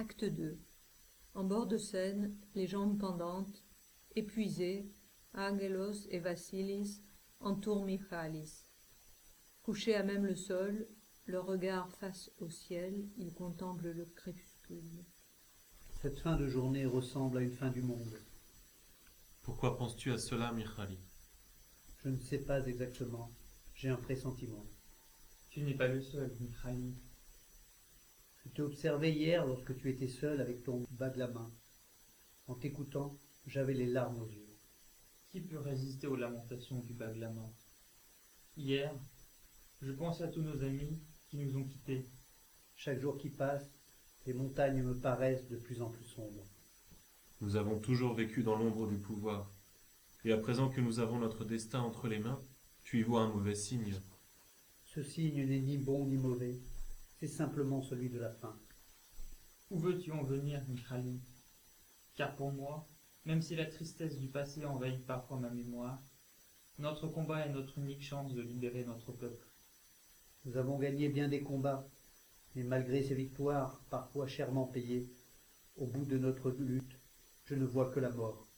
Acte 2. En bord de Seine, les jambes pendantes, épuisés, Angelos et Vassilis entourent Michalis. Couchés à même le sol, leur regard face au ciel, ils contemplent le crépuscule. Cette fin de journée ressemble à une fin du monde. Pourquoi penses-tu à cela, Michali? Je ne sais pas exactement. J'ai un pressentiment. Tu n'es pas le seul, Mihaly. Je t'ai observé hier lorsque tu étais seul avec ton bas de la main. En t'écoutant, j'avais les larmes aux yeux. Qui peut résister aux lamentations du Baglamin? Hier, je pense à tous nos amis qui nous ont quittés. Chaque jour qui passe, les montagnes me paraissent de plus en plus sombres. Nous avons toujours vécu dans l'ombre du pouvoir. Et à présent que nous avons notre destin entre les mains, tu y vois un mauvais signe. Ce signe n'est ni bon ni mauvais, c'est simplement celui de la fin. Où veux-tu en venir, Mihaly? Car pour moi, même si la tristesse du passé envahit parfois ma mémoire, notre combat est notre unique chance de libérer notre peuple. Nous avons gagné bien des combats, mais malgré ces victoires, parfois chèrement payées, au bout de notre lutte, je ne vois que la mort.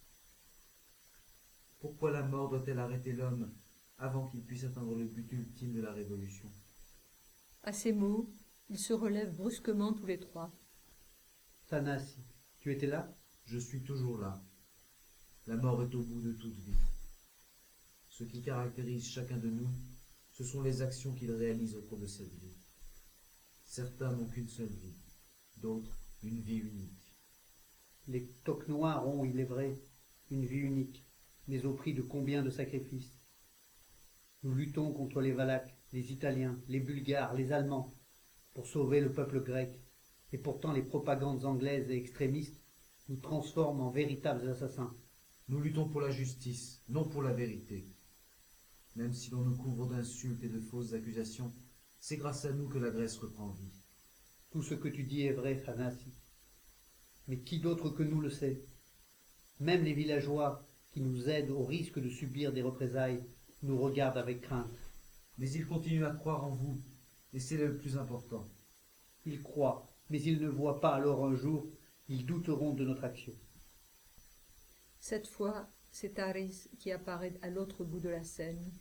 Pourquoi la mort doit-elle arrêter l'homme avant qu'il puisse atteindre le but ultime de la révolution? À ces mots, ils se relèvent brusquement tous les trois. Thanasi, tu étais là? Je suis toujours là. La mort est au bout de toute vie. Ce qui caractérise chacun de nous, ce sont les actions qu'il réalise au cours de cette vie. Certains n'ont qu'une seule vie, d'autres une vie unique. Les toques noirs ont, il est vrai, une vie unique, mais au prix de combien de sacrifices? Nous luttons contre les Valaques, les Italiens, les Bulgares, les Allemands, pour sauver le peuple grec, et pourtant les propagandes anglaises et extrémistes nous transforment en véritables assassins. Nous luttons pour la justice, non pour la vérité. Même si l'on nous couvre d'insultes et de fausses accusations, c'est grâce à nous que la Grèce reprend vie. Tout ce que tu dis est vrai, Thanasi. Mais qui d'autre que nous le sait? Même les villageois qui nous aident au risque de subir des représailles nous regardent avec crainte. Mais ils continuent à croire en vous, et c'est le plus important. Ils croient, mais ils ne voient pas, alors un jour, ils douteront de notre action. Cette fois, c'est Aris qui apparaît à l'autre bout de la Seine.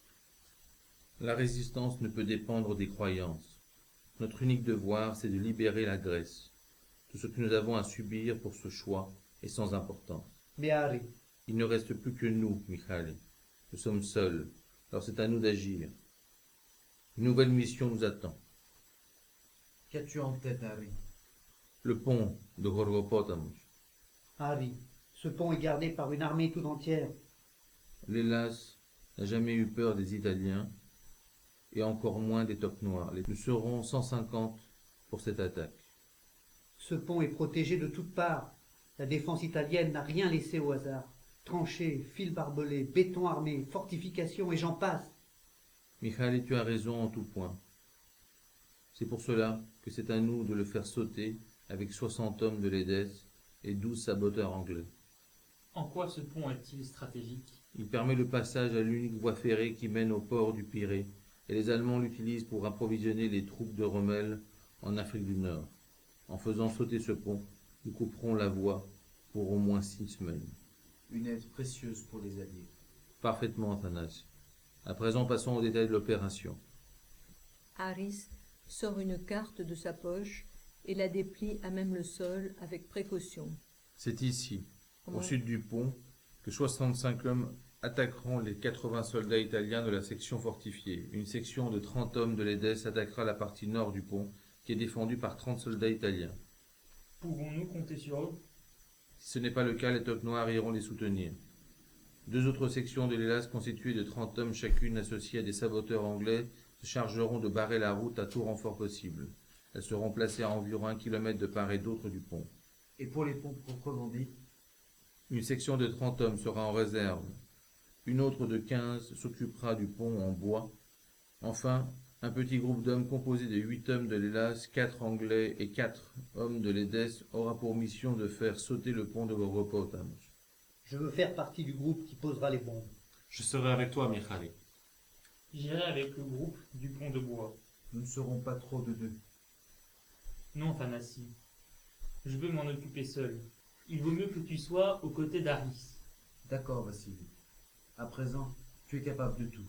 La résistance ne peut dépendre des croyances. Notre unique devoir, c'est de libérer la Grèce. Tout ce que nous avons à subir pour ce choix est sans importance. Mais Harry, Il ne reste plus que nous, Michali. Nous sommes seuls, alors c'est à nous d'agir. Une nouvelle mission nous attend. Qu'as-tu en tête, Harry? Le pont de Gorgopotamus. Harry, ce pont est gardé par une armée tout entière. L'Hélas n'a jamais eu peur des Italiens et encore moins des toques noirs. Nous serons 150 pour cette attaque. Ce pont est protégé de toutes parts. La défense italienne n'a rien laissé au hasard. Tranchées, fils barbelés, béton armé, fortifications et j'en passe. Michali, tu as raison en tout point. C'est pour cela que c'est à nous de le faire sauter avec 60 hommes de l'Édesse et 12 saboteurs anglais. En quoi ce pont est-il stratégique? Il permet le passage à l'unique voie ferrée qui mène au port du Pirée, et les Allemands l'utilisent pour approvisionner les troupes de Rommel en Afrique du Nord. En faisant sauter ce pont, nous couperons la voie pour au moins 6 semaines. Une aide précieuse pour les Alliés. Parfaitement, Athanas. À présent, passons aux détails de l'opération. Aris sort une carte de sa poche et la déplie à même le sol avec précaution. C'est ici, au Ouais. sud du pont, que 65 hommes attaqueront les 80 soldats italiens de la section fortifiée. Une section de 30 hommes de l'Édesse attaquera la partie nord du pont, qui est défendue par 30 soldats italiens. Pouvons-nous compter sur eux? Si ce n'est pas le cas, les toques noirs iront les soutenir. 2 autres sections de l'Hélas constituées de 30 hommes chacune associées à des saboteurs anglais se chargeront de barrer la route à tout renfort possible. Elles seront placées à environ 1 kilomètre de part et d'autre du pont. Et pour les ponts proprement dit, Une section de 30 hommes sera en réserve. Une autre de 15 s'occupera du pont en bois. Enfin, un petit groupe d'hommes composé de 8 hommes de l'Hélas, 4 Anglais et 4 hommes de l'Édesse aura pour mission de faire sauter le pont de Gorgopotamus. Je veux faire partie du groupe qui posera les bombes. Je serai avec toi, Michali. J'irai avec le groupe du pont de bois. nous ne serons pas trop de deux. Non, Thanasi. Je veux m'en occuper seul. Il vaut mieux que tu sois aux côtés d'Aris. D'accord, Vassili. À présent, tu es capable de tout.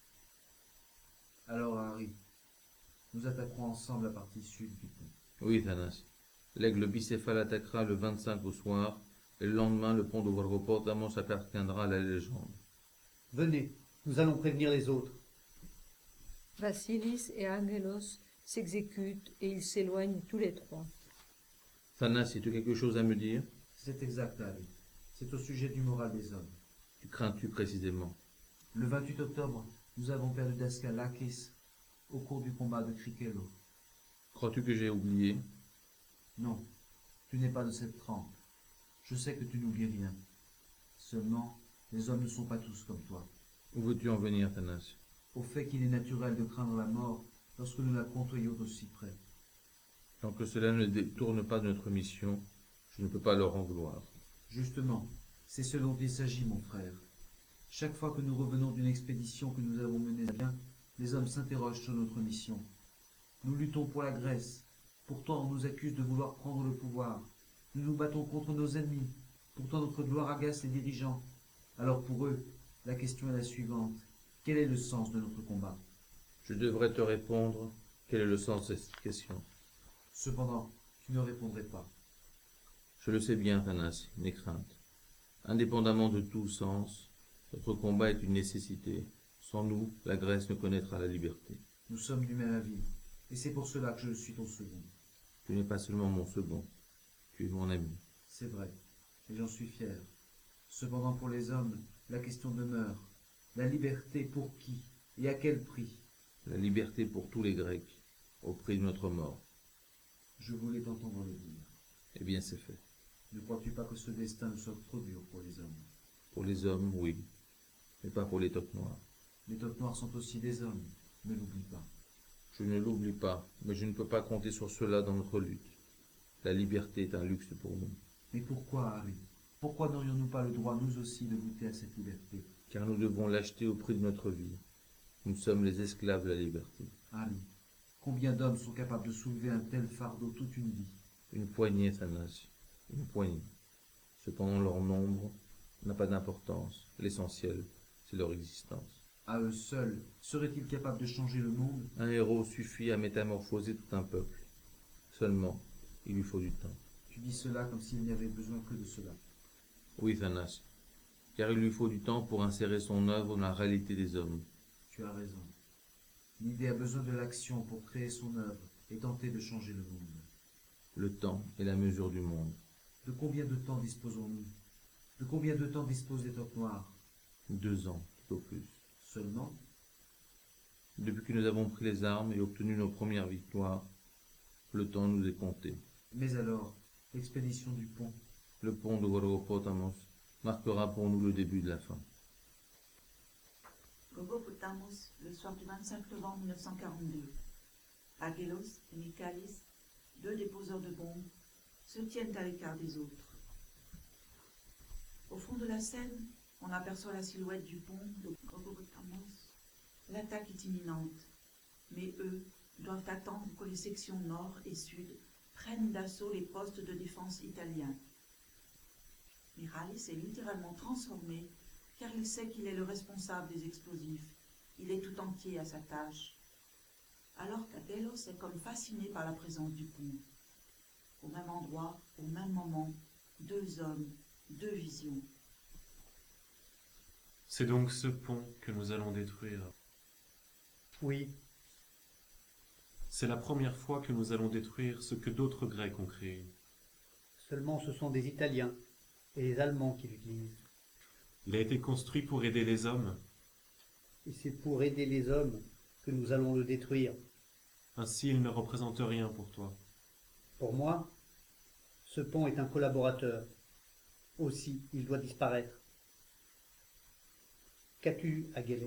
Alors, Harry, nous attaquerons ensemble la partie sud du pont. Oui, Thanas. L'aigle bicéphale attaquera le 25 au soir, et le lendemain, le pont de Wargopotamos appartiendra à la légende. Venez, nous allons prévenir les autres. Vassilis et Angelos s'exécutent et ils s'éloignent tous les trois. Thanas, as-tu quelque chose à me dire? C'est exact, Harry. C'est au sujet du moral des hommes. Que crains-tu précisément? Le 28 octobre, nous avons perdu Daskalakis au cours du combat de Krikelo. Crois-tu que j'ai oublié? Non, tu n'es pas de cette trempe. Je sais que tu n'oublies rien. Seulement, les hommes ne sont pas tous comme toi. Où veux-tu en venir, Thanas? Au fait qu'il est naturel de craindre la mort lorsque nous la côtoyons d'aussi près. Tant que cela ne détourne pas de notre mission, je ne peux pas leur en vouloir. Justement, c'est ce dont il s'agit, mon frère. Chaque fois que nous revenons d'une expédition que nous avons menée à bien, les hommes s'interrogent sur notre mission. Nous luttons pour la Grèce. Pourtant, on nous accuse de vouloir prendre le pouvoir. Nous nous battons contre nos ennemis. Pourtant, notre gloire agace les dirigeants. Alors pour eux, la question est la suivante. Quel est le sens de notre combat? Je devrais te répondre. Quel est le sens de cette question? Cependant, tu ne répondrais pas. Je le sais bien, Thanas, mes craintes. Indépendamment de tout sens, notre combat est une nécessité. Sans nous, la Grèce ne connaîtra la liberté. Nous sommes du même avis. Et c'est pour cela que je suis ton second. Tu n'es pas seulement mon second, tu es mon ami. C'est vrai, et j'en suis fier. Cependant, pour les hommes, la question demeure. La liberté pour qui et à quel prix? La liberté pour tous les Grecs, au prix de notre mort. Je voulais t'entendre le dire. Eh bien, c'est fait. Ne crois-tu pas que ce destin ne soit trop dur pour les hommes? Pour les hommes, oui, mais pas pour les toques noirs. Les toques noirs sont aussi des hommes, ne l'oublie pas. Je ne l'oublie pas, mais je ne peux pas compter sur cela dans notre lutte. La liberté est un luxe pour nous. Mais pourquoi, Harry? Pourquoi n'aurions-nous pas le droit, nous aussi, de goûter à cette liberté? Car nous devons l'acheter au prix de notre vie. Nous sommes les esclaves de la liberté. Harry, combien d'hommes sont capables de soulever un tel fardeau toute une vie? Une poignée, Thanas, une poignée. Cependant, leur nombre n'a pas d'importance. L'essentiel, c'est leur existence. À eux seuls, seraient-ils capables de changer le monde? Un héros suffit à métamorphoser tout un peuple. Seulement, il lui faut du temps. Tu dis cela comme s'il n'y avait besoin que de cela. Oui, Thanas, car il lui faut du temps pour insérer son œuvre dans la réalité des hommes. Tu as raison. L'idée a besoin de l'action pour créer son œuvre et tenter de changer le monde. Le temps est la mesure du monde. De combien de temps disposons-nous? De combien de temps disposent les toques noirs? 2 ans, tout au plus. Seulement? Depuis que nous avons pris les armes et obtenu nos premières victoires, le temps nous est compté. Mais alors, l'expédition du pont? Le pont de Wargopotamos marquera pour nous le début de la fin. Gorgopotamos, le soir du 25 novembre 1942. Agélos et Michalis, 2 déposeurs de bombes, se tiennent à l'écart des autres. Au fond de la scène, on aperçoit la silhouette du pont de Gorgopotamos. L'attaque est imminente, mais eux doivent attendre que les sections nord et sud prennent d'assaut les postes de défense italiens. Michalis est littéralement transformé car il sait qu'il est le responsable des explosifs. Il est tout entier à sa tâche. Alors qu'Agélos est comme fasciné par la présence du pont. Au même endroit, au même moment, 2 hommes, 2 visions. C'est donc ce pont que nous allons détruire. Oui, C'est la première fois que nous allons détruire ce que d'autres Grecs ont créé. seulement ce sont des Italiens et les Allemands qui l'utilisent. Il a été construit pour aider les hommes. Et c'est pour aider les hommes que nous allons le détruire. Ainsi, il ne représente rien pour toi. Pour moi, ce pont est un collaborateur. Aussi, il doit disparaître. Qu'as-tu, Agélé?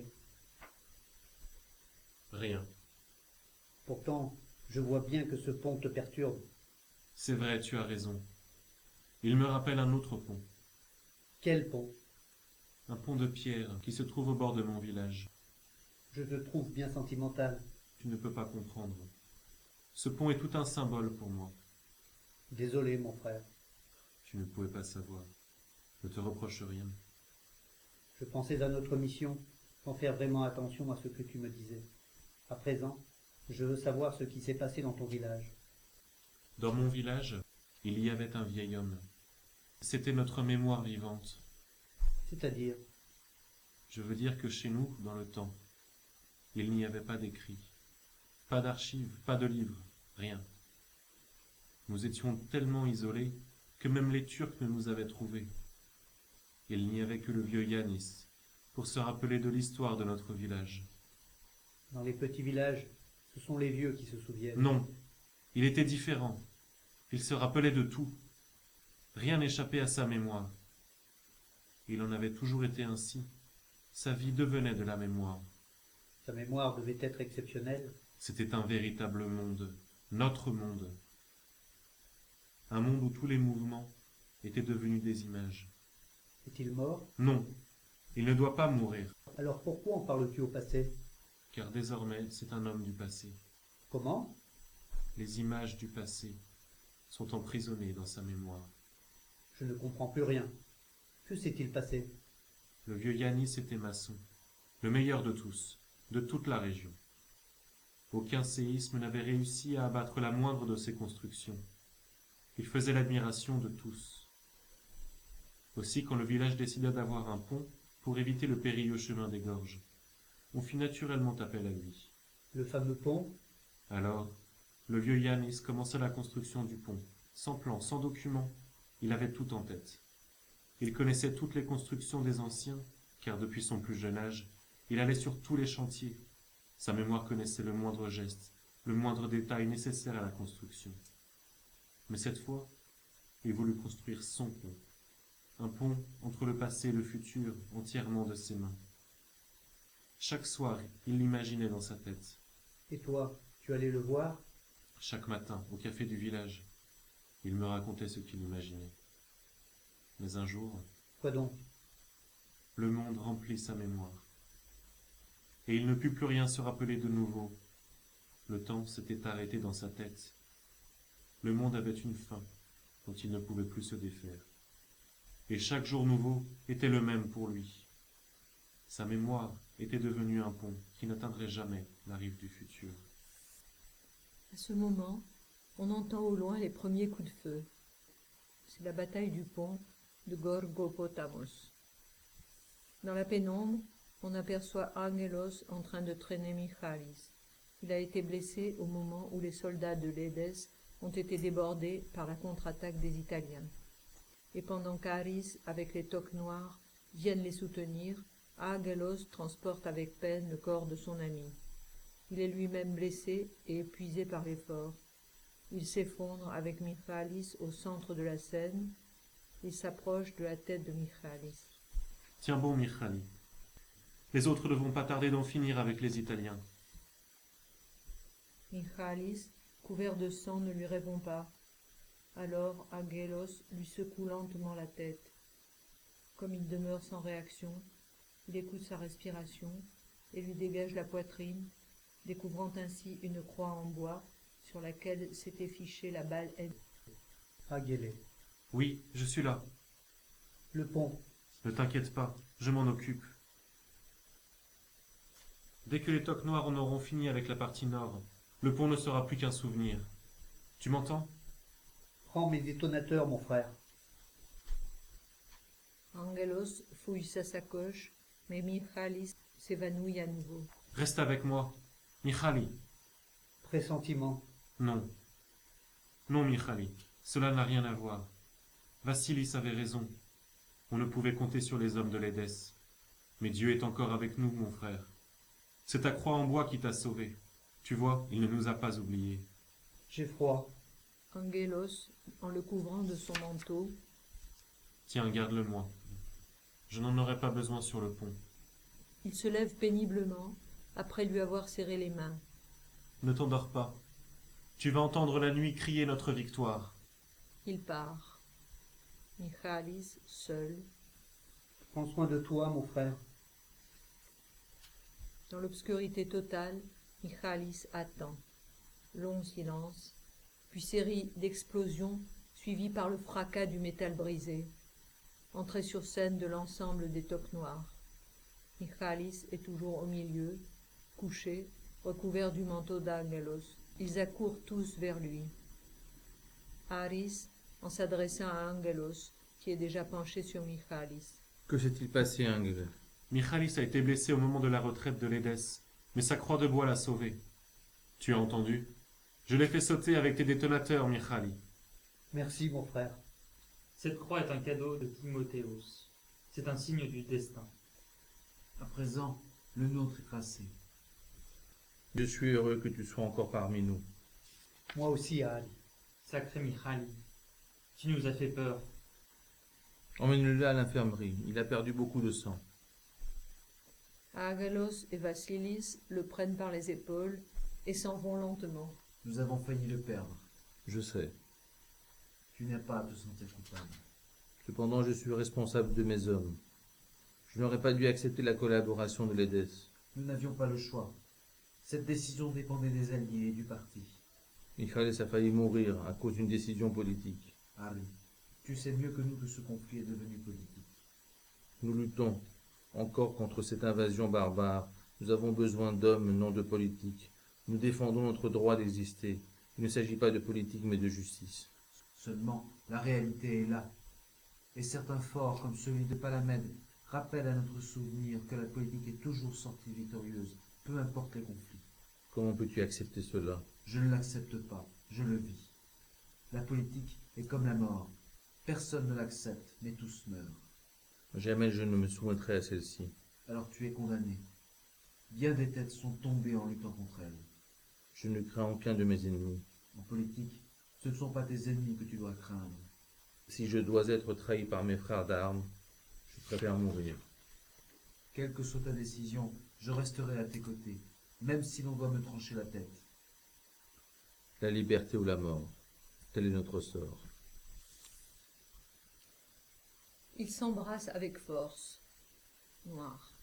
Rien. Pourtant, je vois bien que ce pont te perturbe. C'est vrai, tu as raison. Il me rappelle un autre pont. Quel pont? Un pont de pierre qui se trouve au bord de mon village. Je te trouve bien sentimental. Tu ne peux pas comprendre. Ce pont est tout un symbole pour moi. Désolé, mon frère. Tu ne pouvais pas savoir. Ne te reproche rien. Je pensais à notre mission, sans faire vraiment attention à ce que tu me disais. À présent, je veux savoir ce qui s'est passé dans ton village. Dans mon village, il y avait un vieil homme. C'était notre mémoire vivante. C'est-à-dire, Je veux dire que chez nous, dans le temps, il n'y avait pas d'écrit, pas d'archives, pas de livres, rien. Nous étions tellement isolés que même les Turcs ne nous avaient trouvés. Il n'y avait que le vieux Yanis pour se rappeler de l'histoire de notre village. dans les petits villages, ce sont les vieux qui se souviennent. Non, il était différent. Il se rappelait de tout. Rien n'échappait à sa mémoire. Il en avait toujours été ainsi. Sa vie devenait de la mémoire. Sa mémoire devait être exceptionnelle. C'était un véritable monde, notre monde. Un monde où tous les mouvements étaient devenus des images. Est-il mort? Non, il ne doit pas mourir, Alors pourquoi en parles-tu au passé? car désormais c'est un homme du passé. Comment? Les images du passé sont emprisonnées dans sa mémoire. Je ne comprends plus rien. Que s'est-il passé? Le vieux Yanis était maçon, le meilleur de tous, de toute la région. Aucun séisme n'avait réussi à abattre la moindre de ses constructions. Il faisait l'admiration de tous. Aussi, quand le village décida d'avoir un pont pour éviter le périlleux chemin des gorges, on fit naturellement appel à lui. Le fameux pont? Alors, le vieux Yanis commença la construction du pont, sans plan, sans document. Il avait tout en tête. Il connaissait toutes les constructions des anciens, car depuis son plus jeune âge, il allait sur tous les chantiers. Sa mémoire connaissait le moindre geste, le moindre détail nécessaire à la construction. Mais cette fois, il voulut construire son pont. Un pont entre le passé et le futur, entièrement de ses mains. Chaque soir, il l'imaginait dans sa tête. Et toi, tu allais le voir? Chaque matin, au café du village, il me racontait ce qu'il imaginait. Mais un jour, Quoi donc? le monde remplit sa mémoire. Et il ne put plus rien se rappeler de nouveau. Le temps s'était arrêté dans sa tête. Le monde avait une fin dont il ne pouvait plus se défaire. Et chaque jour nouveau était le même pour lui. Sa mémoire était devenue un pont qui n'atteindrait jamais la rive du futur. À ce moment, on entend au loin les premiers coups de feu. C'est la bataille du pont de Gorgopotamos. Dans la pénombre, on aperçoit Angelos en train de traîner Michalis. Il a été blessé au moment où les soldats de l'Édesse ont été débordés par la contre-attaque des Italiens. Et pendant qu'Aris, avec les toques noirs, viennent les soutenir, Angelos transporte avec peine le corps de son ami. Il est lui-même blessé et épuisé par l'effort. Il s'effondre avec Michalis au centre de la scène et s'approche de la tête de Michalis. Tiens bon, Michali. Les autres ne vont pas tarder d'en finir avec les Italiens. Michalis, couvert de sang, ne lui répond pas. Alors Angelos lui secoue lentement la tête. Comme il demeure sans réaction, il écoute sa respiration et lui dégage la poitrine, découvrant ainsi une croix en bois sur laquelle s'était fichée la balle ennemie. Aguélé. Oui, je suis là. Le pont. Ne t'inquiète pas, je m'en occupe. Dès que les toques noirs en auront fini avec la partie nord, le pont ne sera plus qu'un souvenir. Tu m'entends? Prends mes détonateurs, mon frère. Angelos fouille sa sacoche, mais Michalis s'évanouit à nouveau. Reste avec moi. Michali. Pressentiment. Non. Non, Michali. Cela n'a rien à voir. Vassilis avait raison. On ne pouvait compter sur les hommes de l'Édesse. Mais Dieu est encore avec nous, mon frère. C'est ta croix en bois qui t'a sauvé. Tu vois, il ne nous a pas oubliés. J'ai froid. Angelos, en le couvrant de son manteau, Tiens, garde-le-moi. Je n'en aurai pas besoin sur le pont. il se lève péniblement après lui avoir serré les mains. Ne t'endors pas. Tu vas entendre la nuit crier notre victoire. Il part. Michalis, seul, Prends soin de toi, mon frère. dans l'obscurité totale, Michalis attend. Long silence, puis série d'explosions suivi par le fracas du métal brisé. Entrée sur scène de l'ensemble des toques noirs. Michalis est toujours au milieu, couché, recouvert du manteau d'Angelos. Ils accourent tous vers lui. Aris, en s'adressant à Angelos, qui est déjà penché sur Michalis. Que s'est-il passé, Angle? Michalis a été blessé au moment de la retraite de l'Édesse, mais sa croix de bois l'a sauvé. Tu as entendu? Je l'ai fait sauter avec tes détonateurs, Michali. Merci, mon frère. Cette croix est un cadeau de Timothéos. C'est un signe du destin. À présent, le nôtre est tracé. Je suis heureux que tu sois encore parmi nous. Moi aussi, Ali. Sacré Michali, tu nous as fait peur. Emmène-le à l'infirmerie. Il a perdu beaucoup de sang. Angelos et Vassilis le prennent par les épaules et s'en vont lentement. Nous avons failli le perdre. Je sais. Tu n'as pas à te sentir coupable. Cependant, je suis responsable de mes hommes. Je n'aurais pas dû accepter la collaboration de l'Édesse. Nous n'avions pas le choix. Cette décision dépendait des alliés et du parti. Michalis a failli mourir à cause d'une décision politique. Harry, tu sais mieux que nous que ce conflit est devenu politique. Nous luttons encore contre cette invasion barbare. Nous avons besoin d'hommes, non de politique. Nous défendons notre droit d'exister. Il ne s'agit pas de politique, mais de justice. Seulement, la réalité est là. Et certains forts, comme celui de Palamède, rappellent à notre souvenir que la politique est toujours sortie victorieuse, peu importe les conflits. Comment peux-tu accepter cela? Je ne l'accepte pas, je le vis. La politique est comme la mort. Personne ne l'accepte, mais tous meurent. Jamais je ne me soumettrai à celle-ci. Alors tu es condamné. Bien des têtes sont tombées en luttant contre elle. Je ne crains aucun de mes ennemis. En politique, ce ne sont pas tes ennemis que tu dois craindre. Si je dois être trahi par mes frères d'armes, je préfère mourir. Quelle que soit ta décision, je resterai à tes côtés, même si l'on doit me trancher la tête. La liberté ou la mort, tel est notre sort. Ils s'embrassent avec force. Noir.